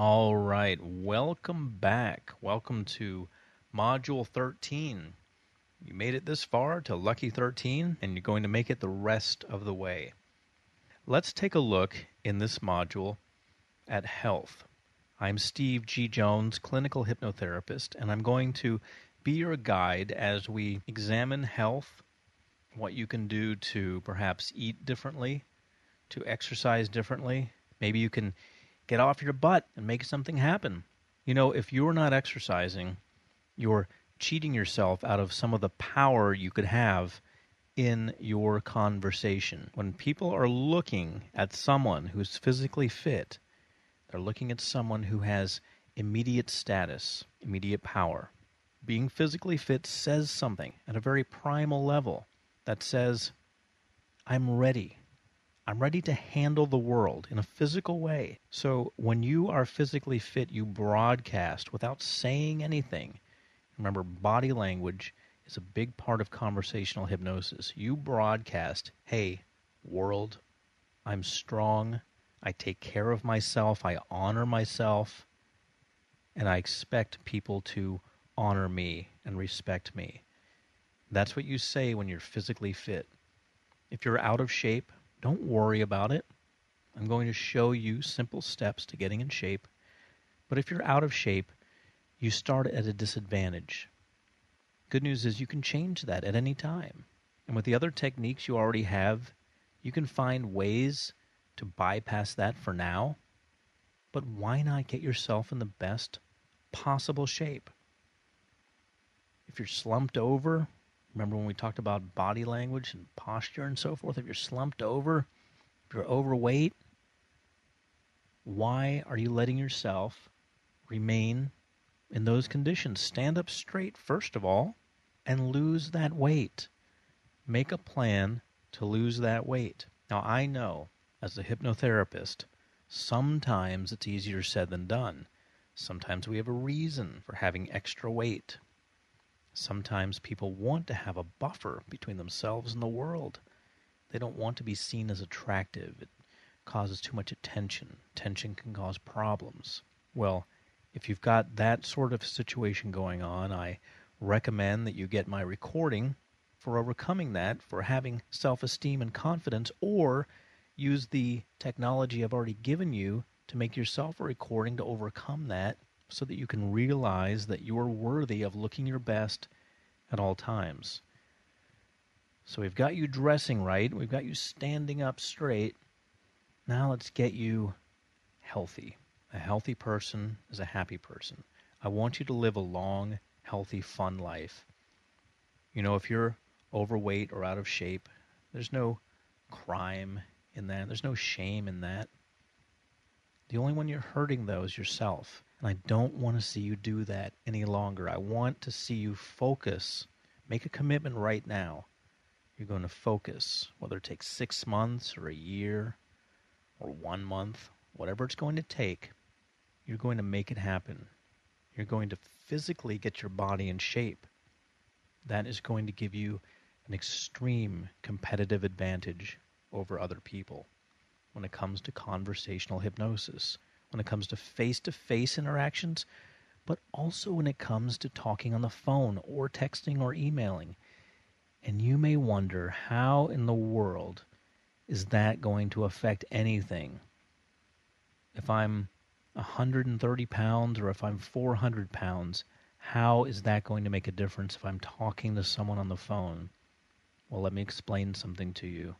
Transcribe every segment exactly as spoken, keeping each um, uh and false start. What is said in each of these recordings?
All right, welcome back. Welcome to Module thirteen. You made it this far to Lucky thirteen, and you're going to make it the rest of the way. Let's take a look in this module at health. I'm Steve G. Jones, clinical hypnotherapist, and I'm going to be your guide as we examine health, what you can do to perhaps eat differently, to exercise differently. Maybe you can get off your butt and make something happen. You know, if you're not exercising, you're cheating yourself out of some of the power you could have in your conversation. When people are looking at someone who's physically fit, they're looking at someone who has immediate status, immediate power. Being physically fit says something at a very primal level that says, I'm ready. I'm ready to handle the world in a physical way. So when you are physically fit, you broadcast without saying anything. Remember, body language is a big part of conversational hypnosis. You broadcast, hey, world, I'm strong. I take care of myself. I honor myself. And I expect people to honor me and respect me. That's what you say when you're physically fit. If you're out of shape, don't worry about it. I'm going to show you simple steps to getting in shape. But if you're out of shape, you start at a disadvantage. Good news is you can change that at any time. And with the other techniques you already have, you can find ways to bypass that for now. But why not get yourself in the best possible shape? If you're slumped over, remember when we talked about body language and posture and so forth? If you're slumped over, if you're overweight, why are you letting yourself remain in those conditions? Stand up straight, first of all, and lose that weight. Make a plan to lose that weight. Now, I know, as a hypnotherapist, sometimes it's easier said than done. Sometimes we have a reason for having extra weight. Sometimes people want to have a buffer between themselves and the world. They don't want to be seen as attractive. It causes too much attention. Tension can cause problems. Well, if you've got that sort of situation going on, I recommend that you get my recording for overcoming that, for having self-esteem and confidence, or use the technology I've already given you to make yourself a recording to overcome that, so that you can realize that you're worthy of looking your best at all times. So we've got you dressing right. We've got you standing up straight. Now let's get you healthy. A healthy person is a happy person. I want you to live a long, healthy, fun life. You know, if you're overweight or out of shape, there's no crime in that. There's no shame in that. The only one you're hurting, though, is yourself. And I don't want to see you do that any longer. I want to see you focus. Make a commitment right now. You're going to focus, whether it takes six months or a year or one month, whatever it's going to take, you're going to make it happen. You're going to physically get your body in shape. That is going to give you an extreme competitive advantage over other people when it comes to conversational hypnosis, when it comes to face-to-face interactions, but also when it comes to talking on the phone or texting or emailing. And you may wonder, how in the world is that going to affect anything? If I'm one hundred thirty pounds or if I'm four hundred pounds, how is that going to make a difference if I'm talking to someone on the phone? Well, let me explain something to you.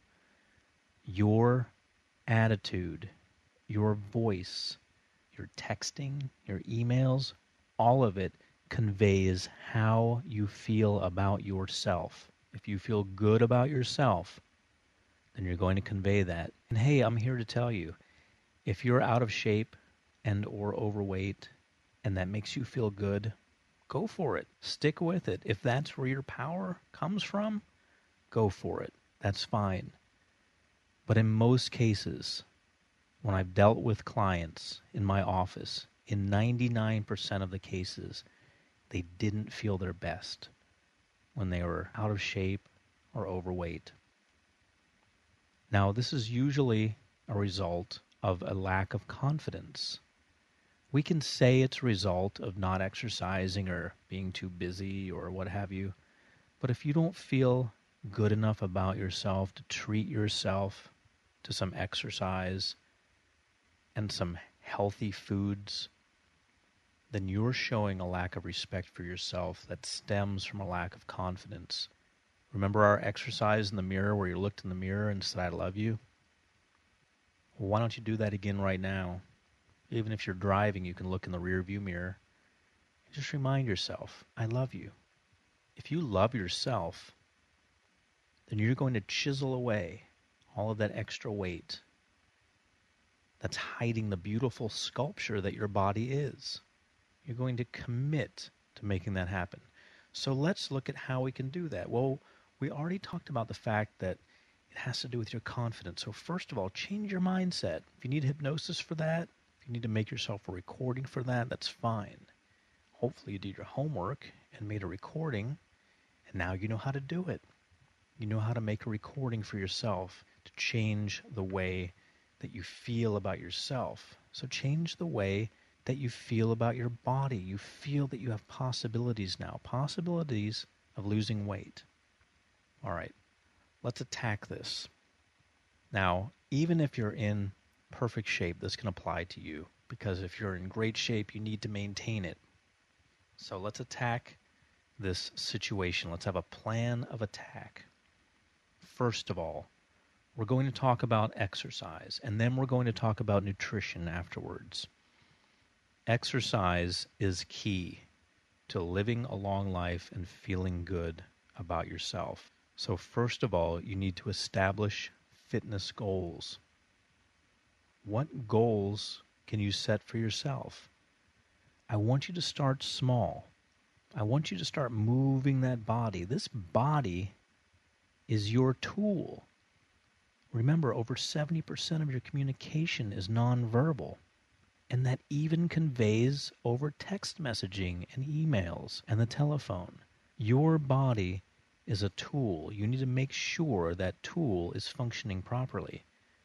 Your attitude, your voice, your texting, your emails, all of it conveys how you feel about yourself. If you feel good about yourself, then you're going to convey that. And hey, I'm here to tell you, if you're out of shape and or overweight and that makes you feel good, go for it. Stick with it. If that's where your power comes from, go for it. That's fine. But in most cases, when I've dealt with clients in my office, in ninety-nine percent of the cases, they didn't feel their best when they were out of shape or overweight. Now, this is usually a result of a lack of confidence. We can say it's a result of not exercising or being too busy or what have you, but if you don't feel good enough about yourself to treat yourself to some exercise and some healthy foods, then you're showing a lack of respect for yourself that stems from a lack of confidence. Remember our exercise in the mirror where you looked in the mirror and said, I love you? Well, why don't you do that again right now? Even if you're driving, you can look in the rear view mirror and just remind yourself, I love you. If you love yourself, then you're going to chisel away all of that extra weight that's hiding the beautiful sculpture that your body is. You're going to commit to making that happen. So let's look at how we can do that. Well, we already talked about the fact that it has to do with your confidence. So first of all, change your mindset. If you need hypnosis for that, if you need to make yourself a recording for that, that's fine. Hopefully you did your homework and made a recording, and now you know how to do it. You know how to make a recording for yourself to change the way that you feel about yourself. So change the way that you feel about your body. You feel that you have possibilities now, possibilities of losing weight. All right, let's attack this. Now, even if you're in perfect shape, this can apply to you, because if you're in great shape, you need to maintain it. So let's attack this situation. Let's have a plan of attack. First of all, we're going to talk about exercise, and then we're going to talk about nutrition afterwards. Exercise is key to living a long life and feeling good about yourself. So first of all, you need to establish fitness goals. What goals can you set for yourself? I want you to start small. I want you to start moving that body. This body is your tool. Remember, over seventy percent of your communication is nonverbal, and that even conveys over text messaging and emails and the telephone. Your body is a tool. You need to make sure that tool is functioning properly.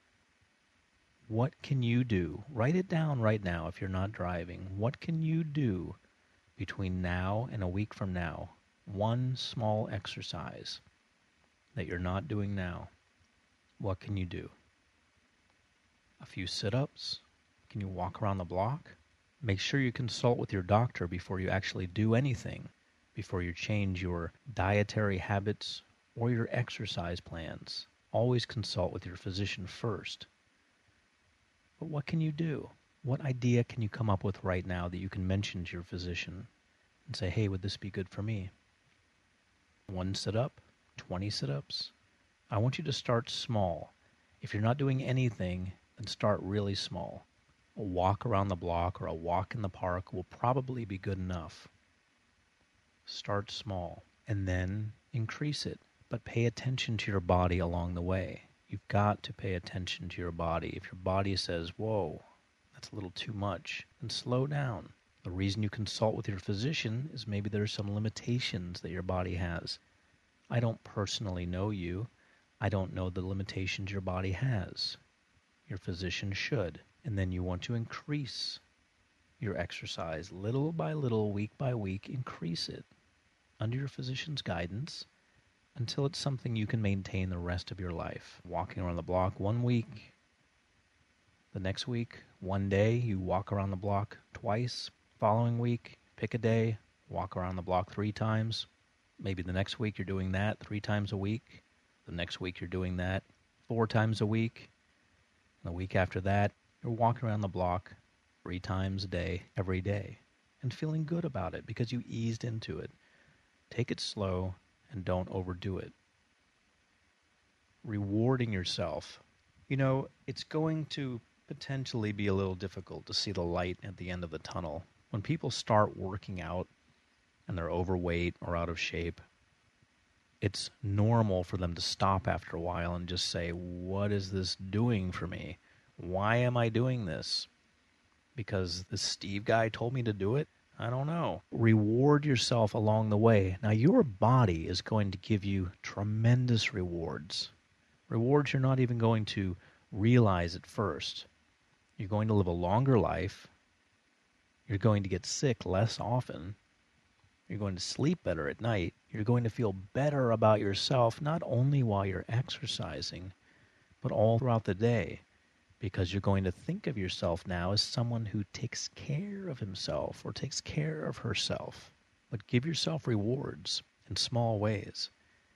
What can you do? Write it down right now if you're not driving. What can you do between now and a week from now? One small exercise that you're not doing now. What can you do? A few sit-ups? Can you walk around the block? Make sure you consult with your doctor before you actually do anything, before you change your dietary habits or your exercise plans. Always consult with your physician first. But what can you do? What idea can you come up with right now that you can mention to your physician and say, hey, would this be good for me? One sit-up? twenty sit-ups? I want you to start small. If you're not doing anything, then start really small. A walk around the block or a walk in the park will probably be good enough. Start small and then increase it, but pay attention to your body along the way. You've got to pay attention to your body. If your body says, whoa, that's a little too much, then slow down. The reason you consult with your physician is maybe there are some limitations that your body has. I don't personally know you. I don't know the limitations your body has. Your physician should. And then you want to increase your exercise little by little, week by week. Increase it under your physician's guidance until it's something you can maintain the rest of your life. Walking around the block one week. The next week, one day, you walk around the block twice. Following week, pick a day, walk around the block three times. Maybe the next week you're doing that three times a week. The next week you're doing that four times a week. And the week after that, you're walking around the block three times a day, every day, and feeling good about it because you eased into it. Take it slow and don't overdo it. Rewarding yourself. You know, it's going to potentially be a little difficult to see the light at the end of the tunnel. When people start working out and they're overweight or out of shape, it's normal for them to stop after a while and just say, what is this doing for me? Why am I doing this? Because this Steve guy told me to do it? I don't know. Reward yourself along the way. Now, your body is going to give you tremendous rewards. Rewards you're not even going to realize at first. You're going to live a longer life. You're going to get sick less often. You're going to sleep better at night. You're going to feel better about yourself, not only while you're exercising, but all throughout the day, because you're going to think of yourself now as someone who takes care of himself or takes care of herself. But give yourself rewards in small ways.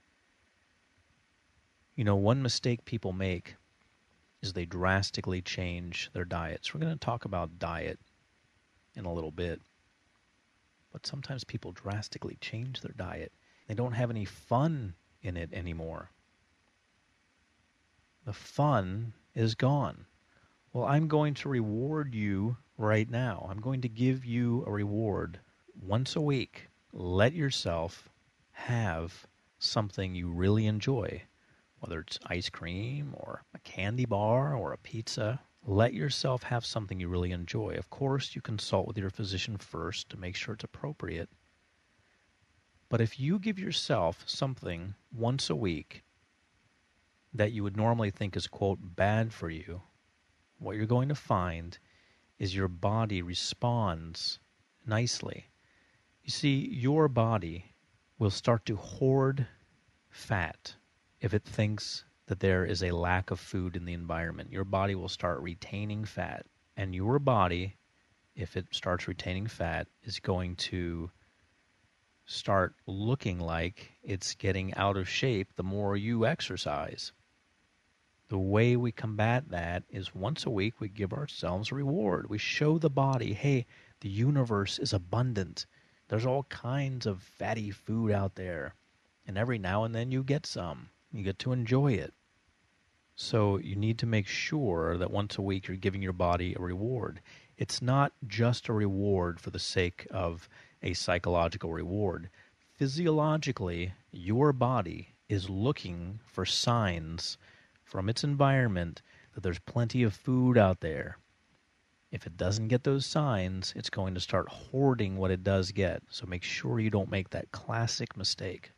You know, one mistake people make is they drastically change their diets. We're going to talk about diet in a little bit. But sometimes people drastically change their diet. They don't have any fun in it anymore. The fun is gone. Well, I'm going to reward you right now. I'm going to give you a reward once a week. Let yourself have something you really enjoy, whether it's ice cream or a candy bar or a pizza. Let yourself have something you really enjoy. Of course, you consult with your physician first to make sure it's appropriate. But if you give yourself something once a week that you would normally think is, quote, bad for you, what you're going to find is your body responds nicely. You see, your body will start to hoard fat if it thinks that there is a lack of food in the environment. Your body will start retaining fat. And your body, if it starts retaining fat, is going to start looking like it's getting out of shape the more you exercise. The way we combat that is once a week we give ourselves a reward. We show the body, hey, the universe is abundant. There's all kinds of fatty food out there. And every now and then you get some. You get to enjoy it. So you need to make sure that once a week you're giving your body a reward. It's not just a reward for the sake of a psychological reward. Physiologically, your body is looking for signs from its environment that there's plenty of food out there. If it doesn't get those signs, it's going to start hoarding what it does get. So make sure you don't make that classic mistake.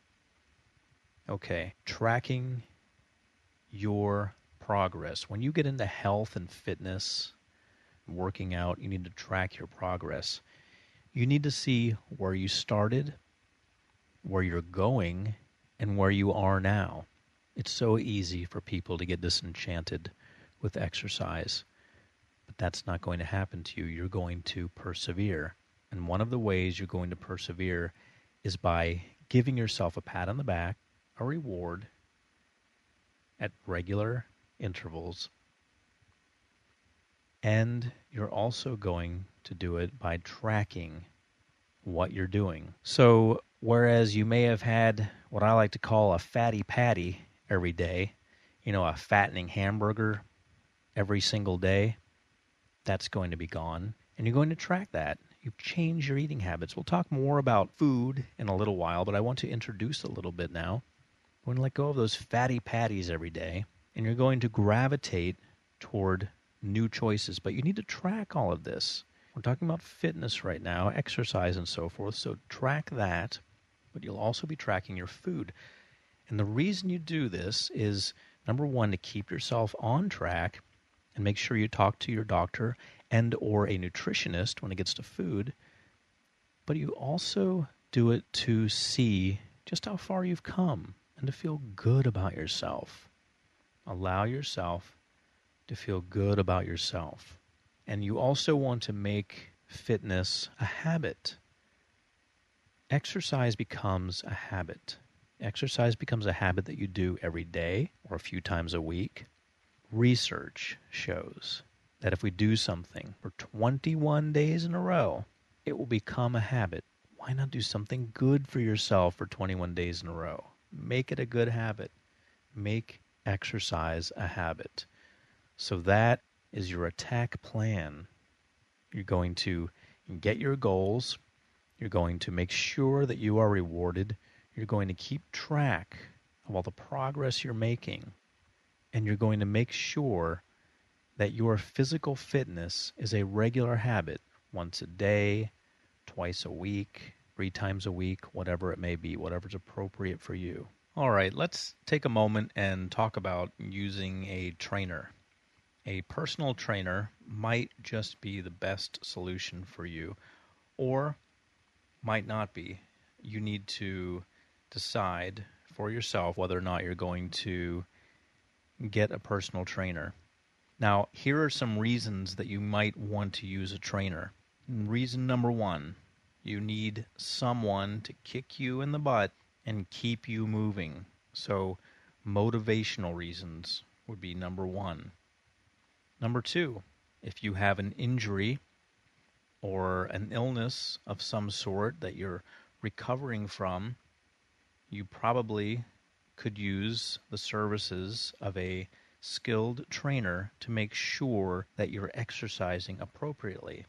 Okay, tracking your progress. When you get into health and fitness, working out, you need to track your progress. You need to see where you started, where you're going, and where you are now. It's so easy for people to get disenchanted with exercise, but that's not going to happen to you. You're going to persevere. And one of the ways you're going to persevere is by giving yourself a pat on the back, a reward, at regular intervals. And you're also going to do it by tracking what you're doing. So whereas you may have had what I like to call a fatty patty every day, you know, a fattening hamburger every single day, that's going to be gone. And you're going to track that. You change your eating habits. We'll talk more about food in a little while, but I want to introduce a little bit now. We're going to let go of those fatty patties every day, and you're going to gravitate toward new choices. But you need to track all of this. We're talking about fitness right now, exercise and so forth, so track that, but you'll also be tracking your food. And the reason you do this is, number one, to keep yourself on track and make sure you talk to your doctor and or a nutritionist when it gets to food, but you also do it to see just how far you've come and to feel good about yourself. Allow yourself to feel good about yourself. And you also want to make fitness a habit. Exercise becomes a habit. Exercise becomes a habit that you do every day or a few times a week. Research shows that if we do something for twenty-one days in a row, it will become a habit. Why not do something good for yourself for twenty-one days in a row? Make it a good habit. Make exercise a habit. So that is your attack plan. You're going to get your goals. You're going to make sure that you are rewarded. You're going to keep track of all the progress you're making. And you're going to make sure that your physical fitness is a regular habit, once a day, twice a week, three times a week, whatever it may be, whatever's appropriate for you. All right, let's take a moment and talk about using a trainer. A personal trainer might just be the best solution for you, or might not be. You need to decide for yourself whether or not you're going to get a personal trainer. Now, here are some reasons that you might want to use a trainer. Reason number one, you need someone to kick you in the butt and keep you moving. So, motivational reasons would be number one. Number two, if you have an injury or an illness of some sort that you're recovering from, you probably could use the services of a skilled trainer to make sure that you're exercising appropriately.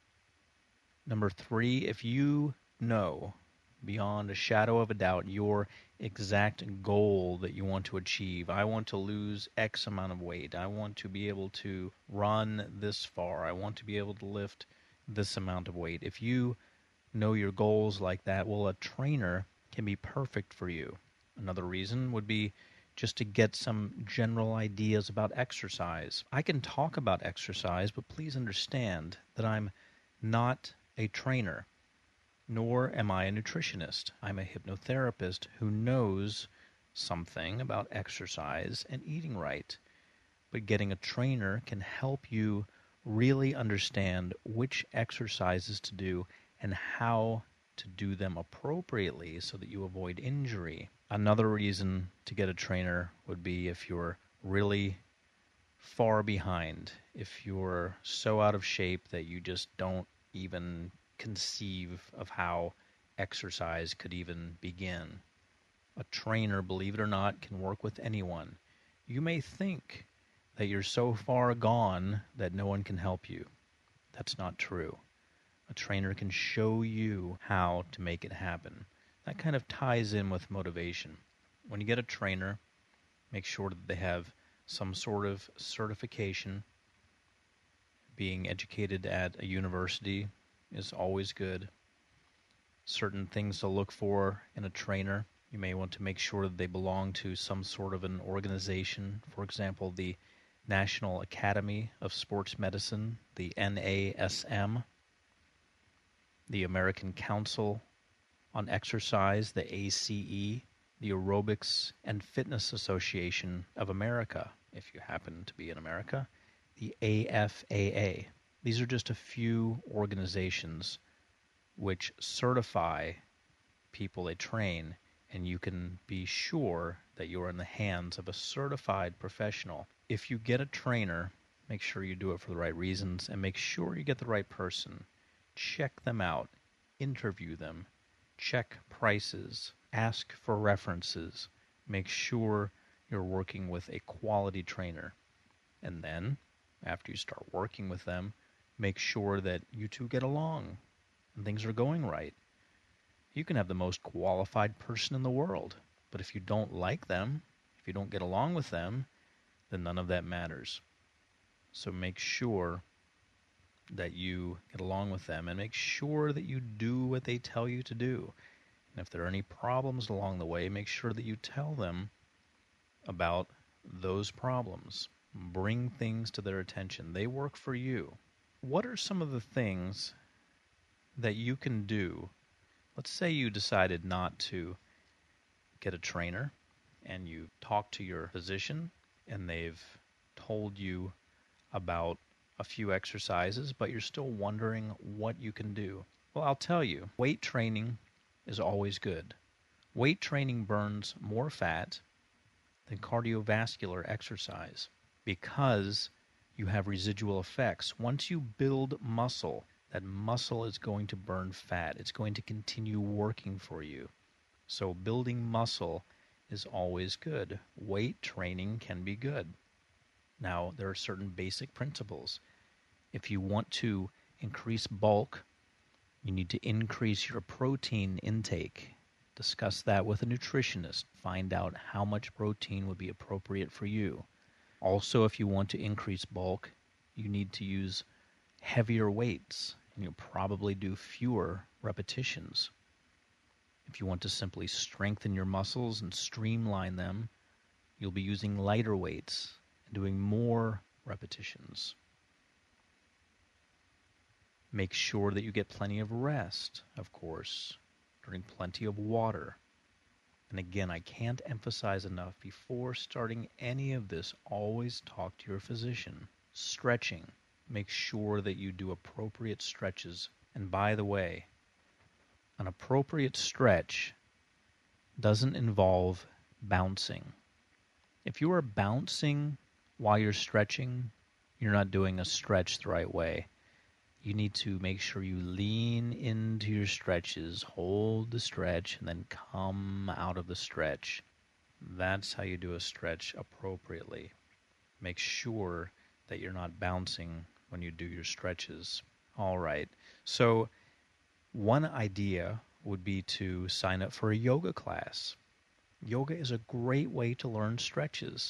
Number three, if you know beyond a shadow of a doubt your exact goal that you want to achieve, I want to lose X amount of weight, I want to be able to run this far, I want to be able to lift this amount of weight. If you know your goals like that, well, a trainer can be perfect for you. Another reason would be just to get some general ideas about exercise. I can talk about exercise, but please understand that I'm not a trainer, nor am I a nutritionist. I'm a hypnotherapist who knows something about exercise and eating right. But getting a trainer can help you really understand which exercises to do and how to do them appropriately so that you avoid injury. Another reason to get a trainer would be if you're really far behind, if you're so out of shape that you just don't even conceive of how exercise could even begin. A trainer, believe it or not, can work with anyone. You may think that you're so far gone that no one can help you. That's not true. A trainer can show you how to make it happen. That kind of ties in with motivation. When you get a trainer, make sure that they have some sort of certification. Being educated at a university is always good. Certain things to look for in a trainer. You may want to make sure that they belong to some sort of an organization. For example, the National Academy of Sports Medicine, the N A S M, the American Council on Exercise, the A C E, the Aerobics and Fitness Association of America, if you happen to be in America, the A F A A. These are just a few organizations which certify people they train, and you can be sure that you're in the hands of a certified professional. If you get a trainer, make sure you do it for the right reasons, and make sure you get the right person. Check them out, interview them, check prices, ask for references, make sure you're working with a quality trainer. And then, after you start working with them, make sure that you two get along and things are going right. You can have the most qualified person in the world, but if you don't like them, if you don't get along with them, then none of that matters. So make sure that you get along with them and make sure that you do what they tell you to do. And if there are any problems along the way, make sure that you tell them about those problems. Bring things to their attention. They work for you. What are some of the things that you can do? Let's say you decided not to get a trainer and you talk to your physician and they've told you about a few exercises, but you're still wondering what you can do. Well, I'll tell you, weight training is always good. Weight training burns more fat than cardiovascular exercise because you have residual effects. Once you build muscle, that muscle is going to burn fat. It's going to continue working for you. So building muscle is always good. Weight training can be good. Now, there are certain basic principles. If you want to increase bulk, you need to increase your protein intake. Discuss that with a nutritionist. Find out how much protein would be appropriate for you. Also, if you want to increase bulk, you need to use heavier weights, and you'll probably do fewer repetitions. If you want to simply strengthen your muscles and streamline them, you'll be using lighter weights and doing more repetitions. Make sure that you get plenty of rest, of course. Drink plenty of water. And again, I can't emphasize enough, before starting any of this, always talk to your physician. Stretching. Make sure that you do appropriate stretches. And by the way, an appropriate stretch doesn't involve bouncing. If you are bouncing while you're stretching, you're not doing a stretch the right way. You need to make sure you lean into your stretches, hold the stretch, and then come out of the stretch. That's how you do a stretch appropriately. Make sure that you're not bouncing when you do your stretches. All right. So one idea would be to sign up for a yoga class. Yoga is a great way to learn stretches.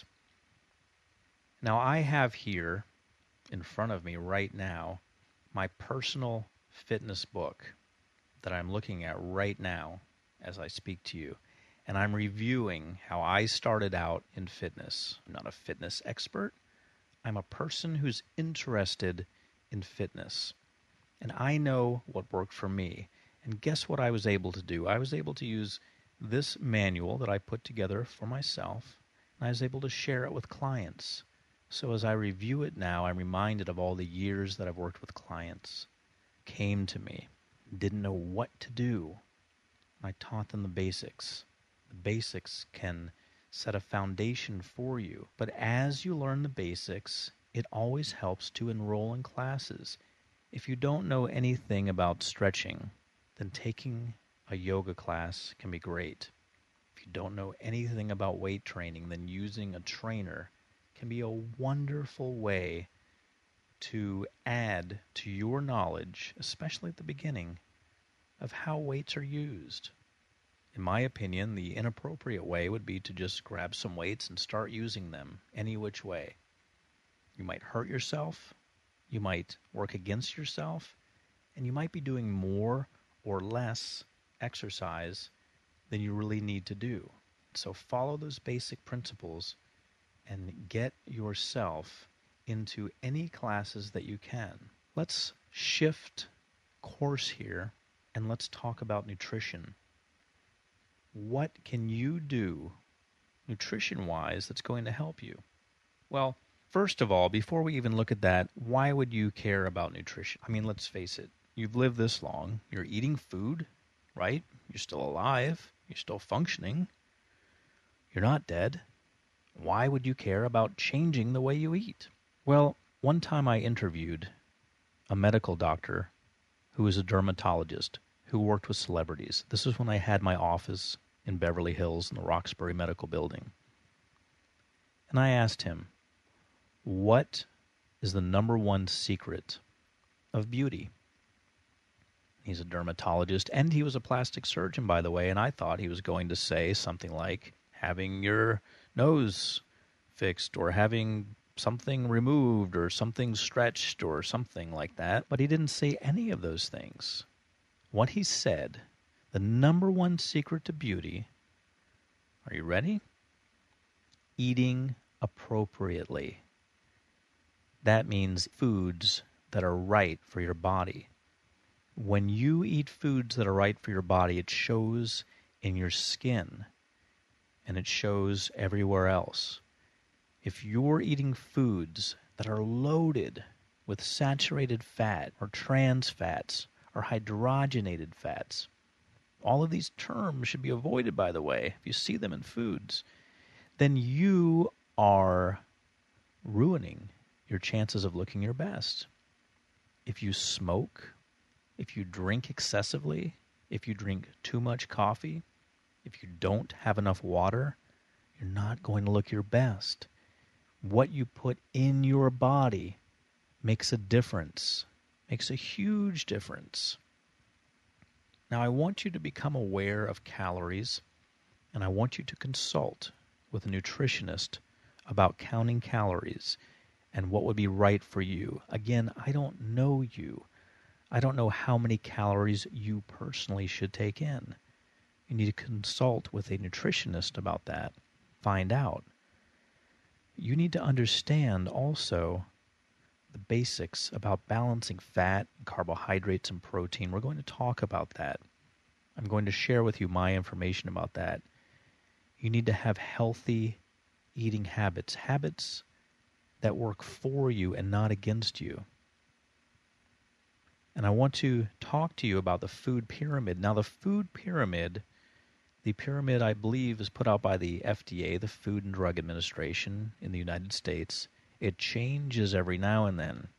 Now, I have here in front of me right now my personal fitness book that I'm looking at right now as I speak to you. And I'm reviewing how I started out in fitness. I'm not a fitness expert. I'm a person who's interested in fitness. And I know what worked for me. And guess what I was able to do? I was able to use this manual that I put together for myself, and I was able to share it with clients. So as I review it now, I'm reminded of all the years that I've worked with clients. Came to me, didn't know what to do. I taught them the basics. The basics can set a foundation for you. But as you learn the basics, it always helps to enroll in classes. If you don't know anything about stretching, then taking a yoga class can be great. If you don't know anything about weight training, then using a trainer can be a wonderful way to add to your knowledge, especially at the beginning, of how weights are used. In my opinion, the inappropriate way would be to just grab some weights and start using them any which way. You might hurt yourself, you might work against yourself, and you might be doing more or less exercise than you really need to do. So follow those basic principles and get yourself into any classes that you can. Let's shift course here and let's talk about nutrition. What can you do nutrition-wise that's going to help you? Well, first of all, before we even look at that, why would you care about nutrition? I mean, let's face it. You've lived this long. You're eating food, right? You're still alive. You're still functioning. You're not dead. Why would you care about changing the way you eat? Well, one time I interviewed a medical doctor who was a dermatologist who worked with celebrities. This was when I had my office in Beverly Hills in the Roxbury Medical Building. And I asked him, what is the number one secret of beauty? He's a dermatologist, and he was a plastic surgeon, by the way, and I thought he was going to say something like having your nose fixed or having something removed or something stretched or something like that. But he didn't say any of those things. What he said, the number one secret to beauty, are you ready? Eating appropriately. That means foods that are right for your body. When you eat foods that are right for your body, it shows in your skin. And it shows everywhere else. If you're eating foods that are loaded with saturated fat or trans fats or hydrogenated fats, all of these terms should be avoided, by the way, if you see them in foods, then you are ruining your chances of looking your best. If you smoke, if you drink excessively, if you drink too much coffee, if you don't have enough water, you're not going to look your best. What you put in your body makes a difference, makes a huge difference. Now, I want you to become aware of calories, and I want you to consult with a nutritionist about counting calories and what would be right for you. Again, I don't know you. I don't know how many calories you personally should take in. You need to consult with a nutritionist about that. Find out. You need to understand also the basics about balancing fat, carbohydrates, and protein. We're going to talk about that. I'm going to share with you my information about that. You need to have healthy eating habits, habits that work for you and not against you. And I want to talk to you about the food pyramid. Now, the food pyramid, the pyramid I believe is put out by the F D A, the Food and Drug Administration in the United States. It changes every now and then.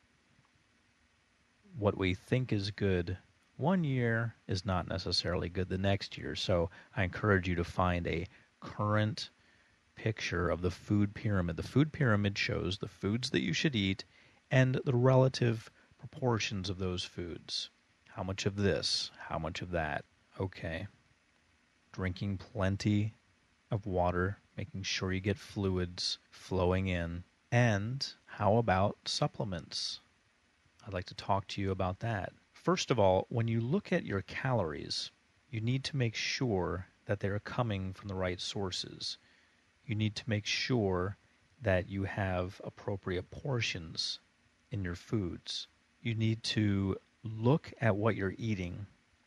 What we think is good one year is not necessarily good the next year. So I encourage you to find a current picture of the food pyramid. The food pyramid shows the foods that you should eat and the relative proportions of those foods. How much of this? How much of that? Okay. Drinking plenty of water, making sure you get fluids flowing in. And how about supplements? I'd like to talk to you about that. First of all, when you look at your calories, you need to make sure that they're coming from the right sources. You need to make sure that you have appropriate portions in your foods. You need to look at what you're eating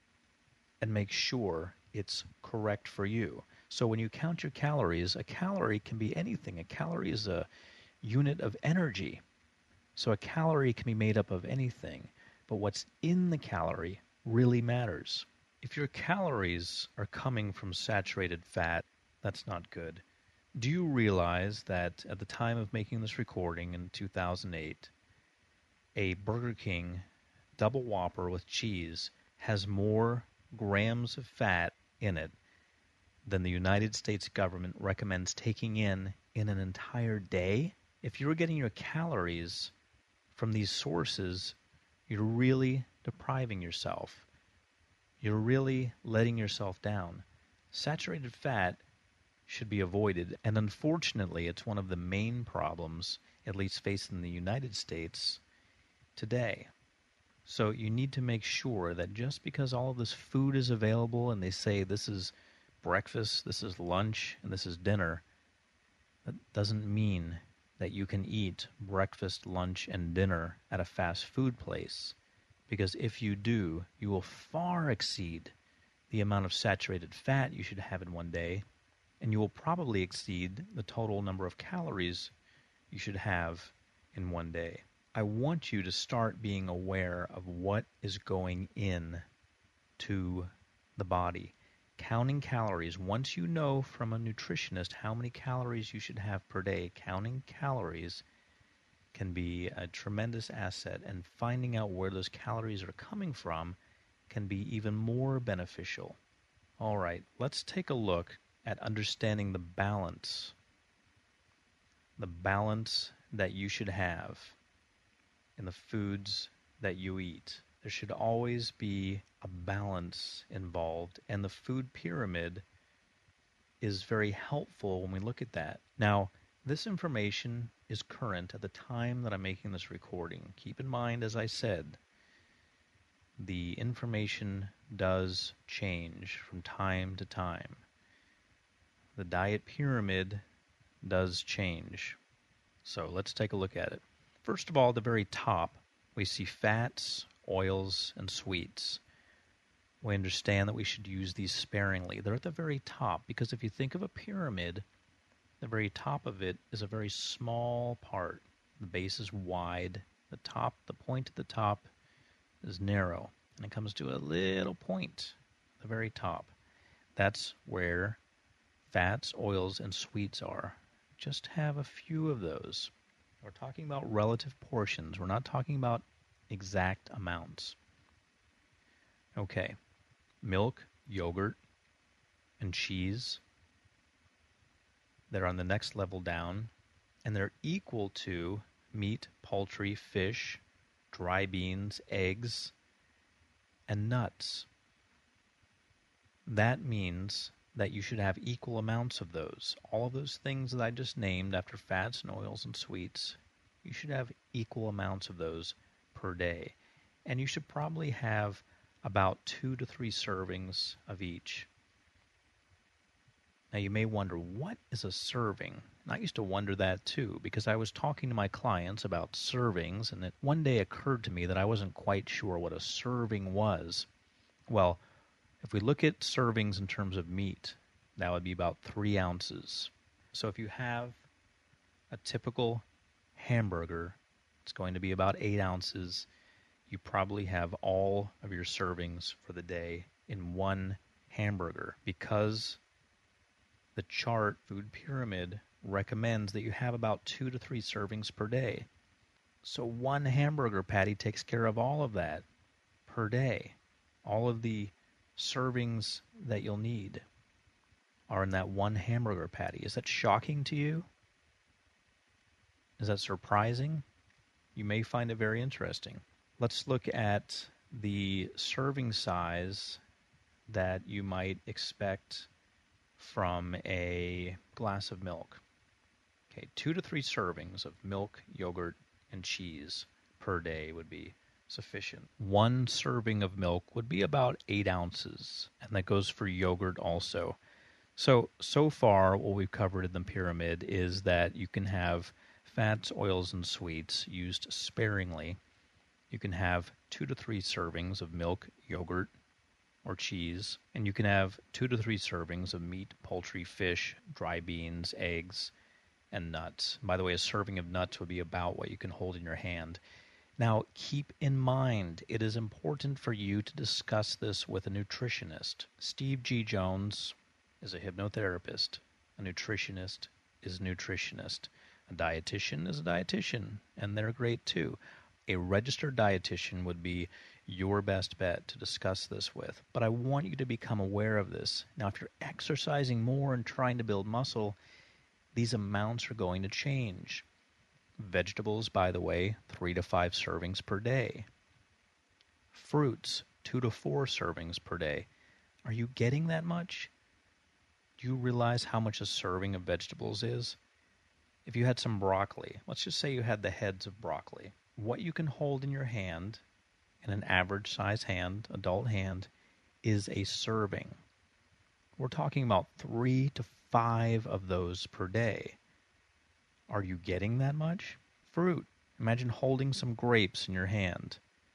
and make sure it's correct for you. So when you count your calories, a calorie can be anything. A calorie is a unit of energy. So a calorie can be made up of anything, but what's in the calorie really matters. If your calories are coming from saturated fat, that's not good. Do you realize that at the time of making this recording in two thousand eight, a Burger King double Whopper with cheese has more grams of fat in it than the United States government recommends taking in in an entire day? If you're getting your calories from these sources, you're really depriving yourself. You're really letting yourself down. Saturated fat should be avoided, and unfortunately, it's one of the main problems, at least facing the United States today. So you need to make sure that just because all of this food is available and they say this is breakfast, this is lunch, and this is dinner, that doesn't mean that you can eat breakfast, lunch, and dinner at a fast food place. Because if you do, you will far exceed the amount of saturated fat you should have in one day, and you will probably exceed the total number of calories you should have in one day. I want you to start being aware of what is going in to the body. Counting calories. Once you know from a nutritionist how many calories you should have per day, counting calories can be a tremendous asset, and finding out where those calories are coming from can be even more beneficial. All right, let's take a look at understanding the balance, the balance that you should have in the foods that you eat. There should always be a balance involved, and the food pyramid is very helpful when we look at that. Now, this information is current at the time that I'm making this recording. Keep in mind, as I said, the information does change from time to time. The diet pyramid does change. So let's take a look at it. First of all, at the very top, we see fats, oils, and sweets. We understand that we should use these sparingly. They're at the very top, because if you think of a pyramid, the very top of it is a very small part. The base is wide. The top, the point at the top is narrow. And it comes to a little point at the very top. That's where fats, oils, and sweets are. Just have a few of those. We're talking about relative portions. We're not talking about exact amounts. Okay. Milk, yogurt, and cheese. They're on the next level down, and they're equal to meat, poultry, fish, dry beans, eggs, and nuts. That means that you should have equal amounts of those. All of those things that I just named after fats and oils and sweets, you should have equal amounts of those per day. And you should probably have about two to three servings of each. Now you may wonder, what is a serving? And I used to wonder that too, because I was talking to my clients about servings, and it one day occurred to me that I wasn't quite sure what a serving was. Well, if we look at servings in terms of meat, that would be about three ounces. So if you have a typical hamburger, it's going to be about eight ounces. You probably have all of your servings for the day in one hamburger, because the chart food pyramid recommends that you have about two to three servings per day. So one hamburger patty takes care of all of that per day. All of the servings that you'll need are in that one hamburger patty. Is that shocking to you? Is that surprising? You may find it very interesting. Let's look at the serving size that you might expect from a glass of milk. Okay, two to three servings of milk, yogurt, and cheese per day would be sufficient. One serving of milk would be about eight ounces, and that goes for yogurt also. So, so far what we've covered in the pyramid is that you can have fats, oils, and sweets used sparingly. You can have two to three servings of milk, yogurt, or cheese, and you can have two to three servings of meat, poultry, fish, dry beans, eggs, and nuts. By the way, a serving of nuts would be about what you can hold in your hand. Now, keep in mind, it is important for you to discuss this with a nutritionist. Steve G. Jones is a hypnotherapist. A nutritionist is a nutritionist. A dietitian is a dietitian, and they're great too. A registered dietitian would be your best bet to discuss this with. But I want you to become aware of this. Now, if you're exercising more and trying to build muscle, these amounts are going to change. Vegetables, by the way, three to five servings per day. Fruits, two to four servings per day. Are you getting that much? Do you realize how much a serving of vegetables is? If you had some broccoli, let's just say you had the heads of broccoli. What you can hold in your hand, in an average size hand, adult hand, is a serving. We're talking about three to five of those per day. Are you getting that much? Fruit. Imagine holding some grapes in your hand.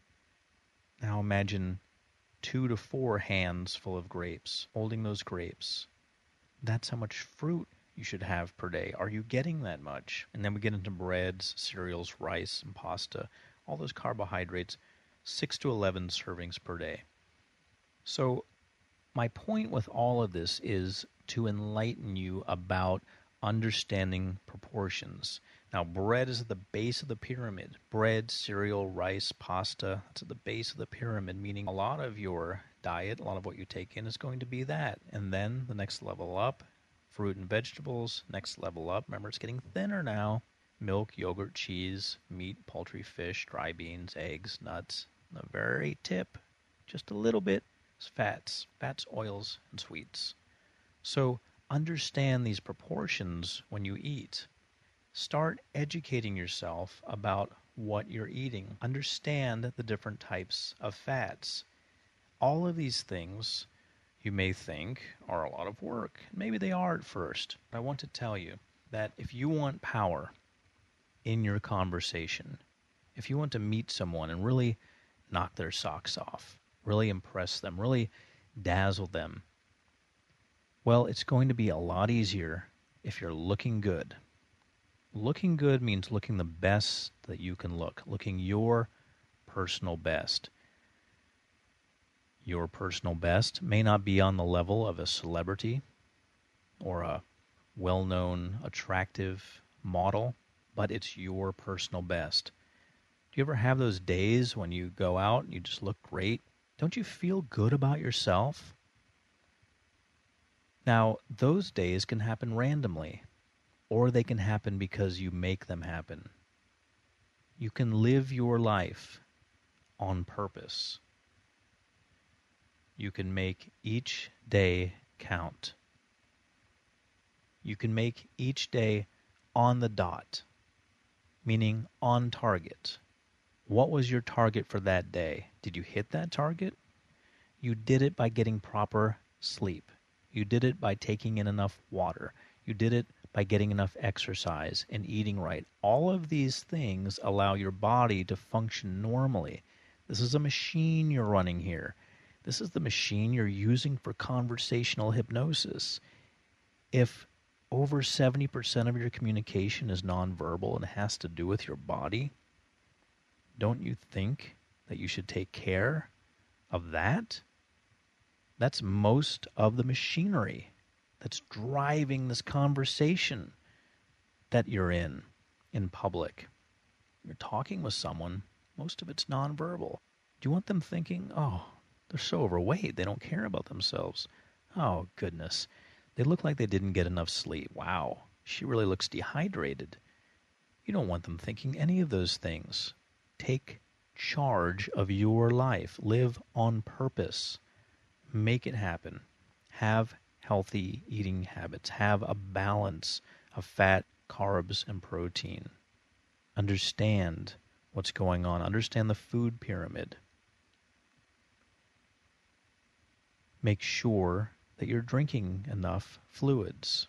Now imagine two to four hands full of grapes, holding those grapes. That's how much fruit you should have per day. Are you getting that much? And then we get into breads, cereals, rice, and pasta, all those carbohydrates, six to eleven servings per day. So my point with all of this is to enlighten you about understanding proportions. Now, bread is at the base of the pyramid. Bread, cereal, rice, pasta, that's at the base of the pyramid, meaning a lot of your diet, a lot of what you take in is going to be that. And then the next level up, fruit and vegetables, next level up. Remember, it's getting thinner now. Milk, yogurt, cheese, meat, poultry, fish, dry beans, eggs, nuts. The very tip, just a little bit, is fats. Fats, oils, and sweets. So understand these proportions when you eat. Start educating yourself about what you're eating. Understand the different types of fats. All of these things you may think are a lot of work. Maybe they are at first. But I want to tell you that if you want power in your conversation, if you want to meet someone and really knock their socks off, really impress them, really dazzle them, well, it's going to be a lot easier if you're looking good. Looking good means looking the best that you can look, looking your personal best. Your personal best may not be on the level of a celebrity or a well-known, attractive model, but it's your personal best. Do you ever have those days when you go out and you just look great? Don't you feel good about yourself? Now, those days can happen randomly, or they can happen because you make them happen. You can live your life on purpose. You can make each day count. You can make each day on the dot, meaning on target. What was your target for that day? Did you hit that target? You did it by getting proper sleep. You did it by taking in enough water. You did it by getting enough exercise and eating right. All of these things allow your body to function normally. This is a machine you're running here. This is the machine you're using for conversational hypnosis. If over seventy percent of your communication is nonverbal and has to do with your body, don't you think that you should take care of that? That's most of the machinery that's driving this conversation that you're in, in public. You're talking with someone, most of it's nonverbal. Do you want them thinking, oh, they're so overweight, they don't care about themselves? Oh, goodness. They look like they didn't get enough sleep. Wow, she really looks dehydrated. You don't want them thinking any of those things. Take charge of your life. Live on purpose. Make it happen. Have healthy eating habits. Have a balance of fat, carbs, and protein. Understand what's going on. Understand the food pyramid. Make sure that you're drinking enough fluids.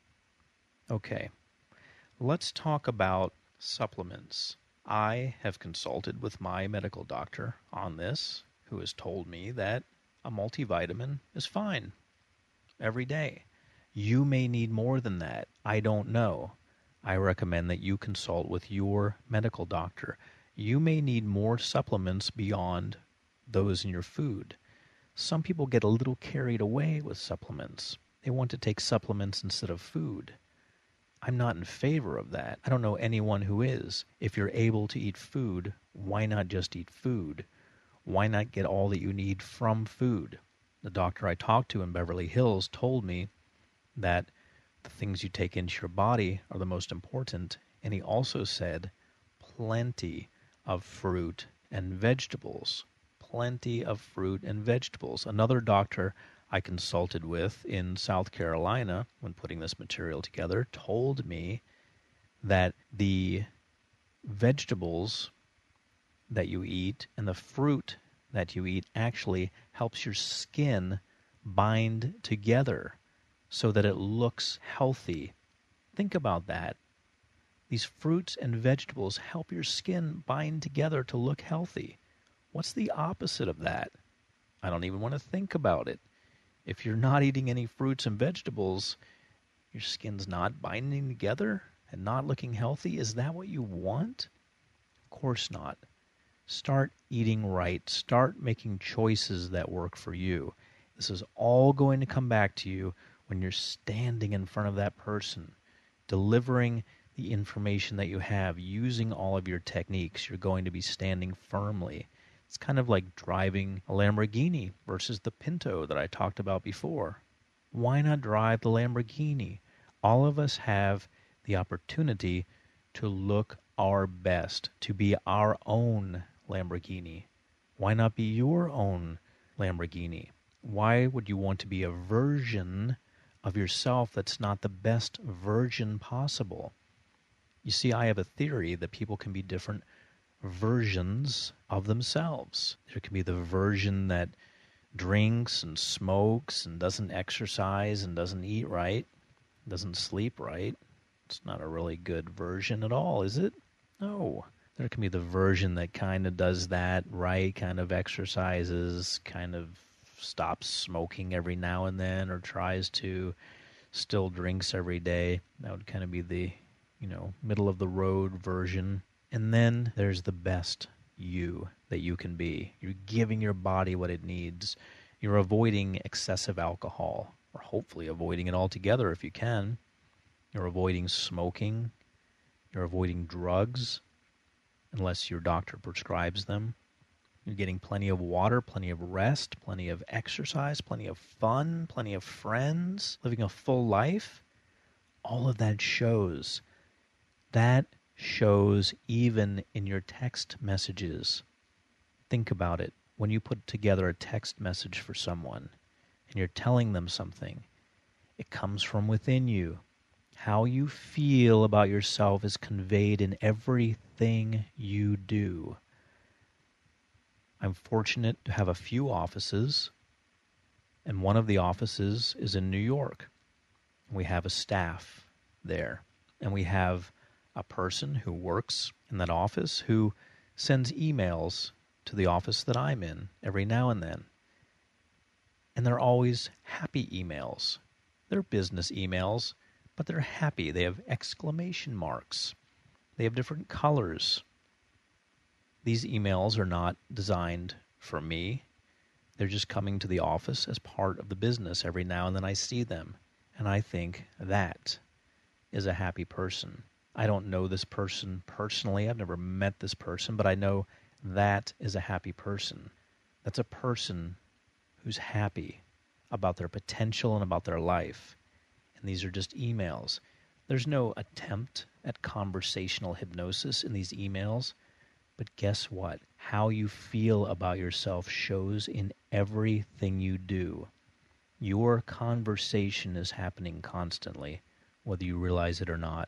Okay, let's talk about supplements. I have consulted with my medical doctor on this, who has told me that a multivitamin is fine every day. You may need more than that. I don't know. I recommend that you consult with your medical doctor. You may need more supplements beyond those in your food. Some people get a little carried away with supplements. They want to take supplements instead of food. I'm not in favor of that. I don't know anyone who is. If you're able to eat food, why not just eat food? Why not get all that you need from food? The doctor I talked to in Beverly Hills told me that the things you take into your body are the most important, and he also said plenty of fruit and vegetables. Plenty of fruit and vegetables. Another doctor I consulted with in South Carolina when putting this material together told me that the vegetables that you eat and the fruit that you eat actually helps your skin bind together so that it looks healthy. Think about that. These fruits and vegetables help your skin bind together to look healthy. What's the opposite of that? I don't even want to think about it. If you're not eating any fruits and vegetables, your skin's not binding together and not looking healthy. Is that what you want? Of course not. Start eating right. Start making choices that work for you. This is all going to come back to you when you're standing in front of that person, delivering the information that you have, using all of your techniques. You're going to be standing firmly. It's kind of like driving a Lamborghini versus the Pinto that I talked about before. Why not drive the Lamborghini? All of us have the opportunity to look our best, to be our own Lamborghini. Why not be your own Lamborghini? Why would you want to be a version of yourself that's not the best version possible? You see, I have a theory that people can be different versions of themselves. There can be the version that drinks and smokes and doesn't exercise and doesn't eat right, doesn't sleep right. It's not a really good version at all, is it? No. There can be the version that kind of does that right, kind of exercises, kind of stops smoking every now and then, or tries to, still drinks every day. That would kind of be the, you know, middle of the road version. And then there's the best you that you can be. You're giving your body what it needs. You're avoiding excessive alcohol, or hopefully avoiding it altogether if you can. You're avoiding smoking. You're avoiding drugs, unless your doctor prescribes them. You're getting plenty of water, plenty of rest, plenty of exercise, plenty of fun, plenty of friends, living a full life. All of that shows. That shows even in your text messages. Think about it. When you put together a text message for someone and you're telling them something, it comes from within you. How you feel about yourself is conveyed in everything you do. I'm fortunate to have a few offices And one of the offices is in New York. We have a staff there. And we have a person who works in that office who sends emails to the office that I'm in every now and then. And they're always happy emails. They're business emails, but they're happy. They have exclamation marks. They have different colors. These emails are not designed for me. They're just coming to the office as part of the business. Every now and then I see them, and I think that is a happy person. I don't know this person personally. I've never met this person, but I know that is a happy person. That's a person who's happy about their potential and about their life. And these are just emails. There's no attempt at conversational hypnosis in these emails. But guess what? How you feel about yourself shows in everything you do. Your conversation is happening constantly, whether you realize it or not.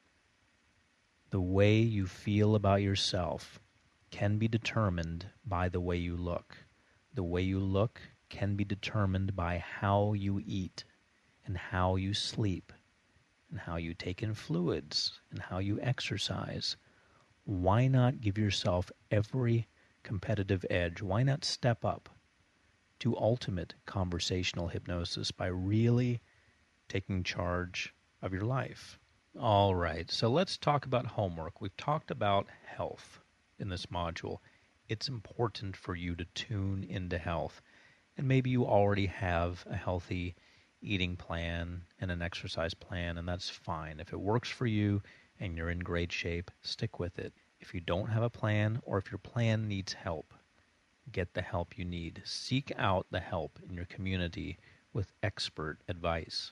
The way you feel about yourself can be determined by the way you look. The way you look can be determined by how you eat and how you sleep and how you take in fluids and how you exercise. Why not give yourself every competitive edge? Why not step up to ultimate conversational hypnosis by really taking charge of your life? All right, so let's talk about homework. We've talked about health in this module. It's important for you to tune into health. And maybe you already have a healthy eating plan and an exercise plan, and that's fine. If it works for you and you're in great shape, stick with it. If you don't have a plan, or if your plan needs help, get the help you need. Seek out the help in your community with expert advice.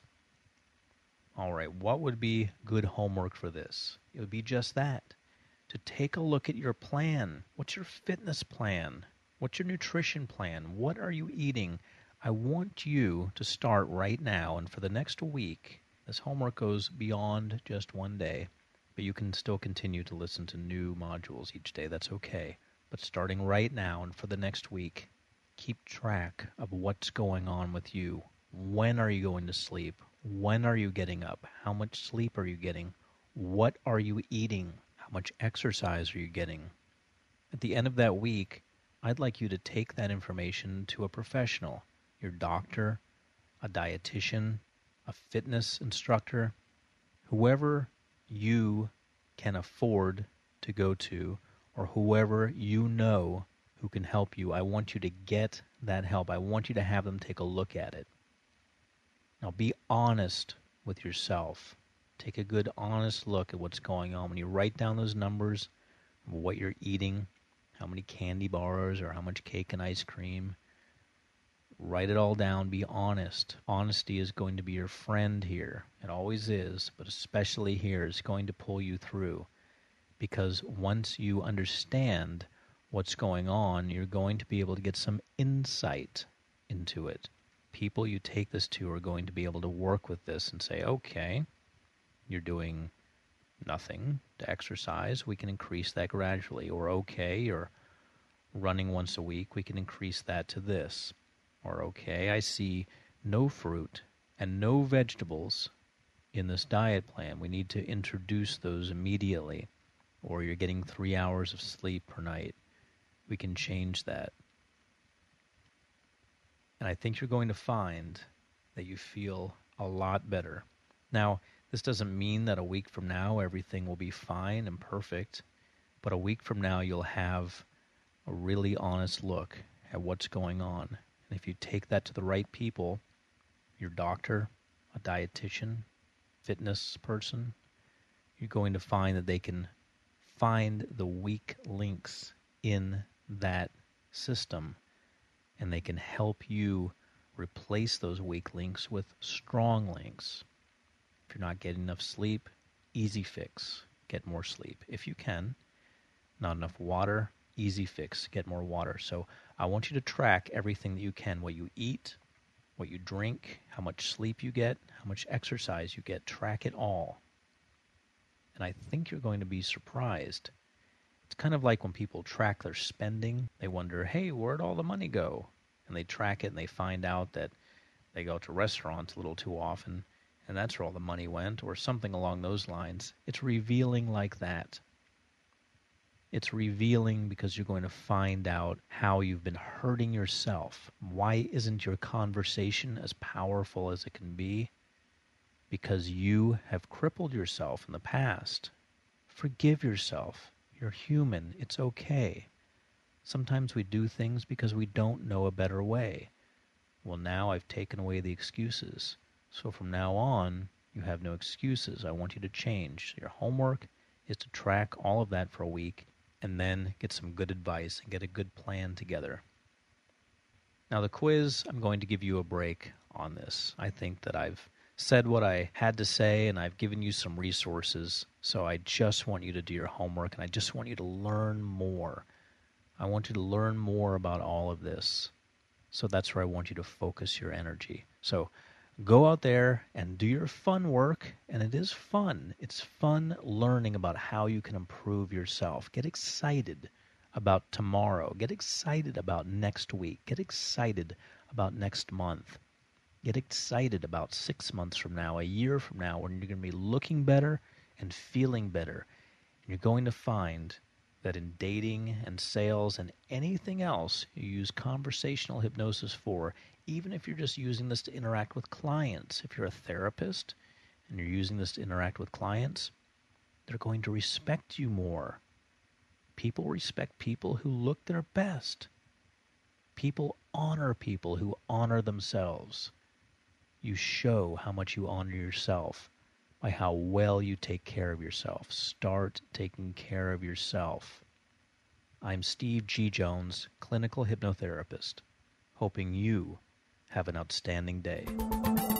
All right, what would be good homework for this? It would be just that, to take a look at your plan. What's your fitness plan? What's your nutrition plan? What are you eating? I want you to start right now, and for the next week, this homework goes beyond just one day, but you can still continue to listen to new modules each day. That's okay. But starting right now and for the next week, keep track of what's going on with you. When are you going to sleep? When are you getting up? How much sleep are you getting? What are you eating? How much exercise are you getting? At the end of that week, I'd like you to take that information to a professional, your doctor, a dietitian, a fitness instructor, whoever you can afford to go to, or whoever you know who can help you. I want you to get that help. I want you to have them take a look at it. Now be honest with yourself. Take a good, honest look at what's going on. When you write down those numbers, what you're eating, how many candy bars or how much cake and ice cream, write it all down. Be honest. Honesty is going to be your friend here. It always is, but especially here, it's going to pull you through. Because once you understand what's going on, you're going to be able to get some insight into it. People you take this to are going to be able to work with this and say, okay, you're doing nothing to exercise. We can increase that gradually. Or okay, you're running once a week. We can increase that to this. Or okay, I see no fruit and no vegetables in this diet plan. We need to introduce those immediately. Or you're getting three hours of sleep per night. We can change that. And I think you're going to find that you feel a lot better. Now, this doesn't mean that a week from now everything will be fine and perfect, but a week from now you'll have a really honest look at what's going on. And if you take that to the right people, your doctor, a dietitian, fitness person, you're going to find that they can find the weak links in that system, and they can help you replace those weak links with strong links. If you're not getting enough sleep, easy fix, get more sleep. If you can, not enough water, easy fix, get more water. So I want you to track everything that you can, what you eat, what you drink, how much sleep you get, how much exercise you get. Track it all. And I think you're going to be surprised. It's kind of like when people track their spending. They wonder, hey, where'd all the money go? And they track it and they find out that they go to restaurants a little too often, and that's where all the money went, or something along those lines. It's revealing like that. It's revealing because you're going to find out how you've been hurting yourself. Why isn't your conversation as powerful as it can be? Because you have crippled yourself in the past. Forgive yourself. You're human. It's okay. Sometimes we do things because we don't know a better way. Well, now I've taken away the excuses. So from now on, you have no excuses. I want you to change. Your homework is to track all of that for a week and then get some good advice and get a good plan together. Now the quiz, I'm going to give you a break on this. I think that I've said what I had to say and I've given you some resources. So I just want you to do your homework and I just want you to learn more. I want you to learn more about all of this. So that's where I want you to focus your energy. So go out there and do your fun work, and it is fun. It's fun learning about how you can improve yourself. Get excited about tomorrow. Get excited about next week. Get excited about next month. Get excited about six months from now, a year from now, when you're going to be looking better and feeling better. And you're going to find that in dating and sales and anything else you use conversational hypnosis for, even if you're just using this to interact with clients, if you're a therapist and you're using this to interact with clients, they're going to respect you more. People respect people who look their best. People honor people who honor themselves. You show how much you honor yourself by how well you take care of yourself. Start taking care of yourself. I'm Steve G. Jones, clinical hypnotherapist, hoping you have an outstanding day.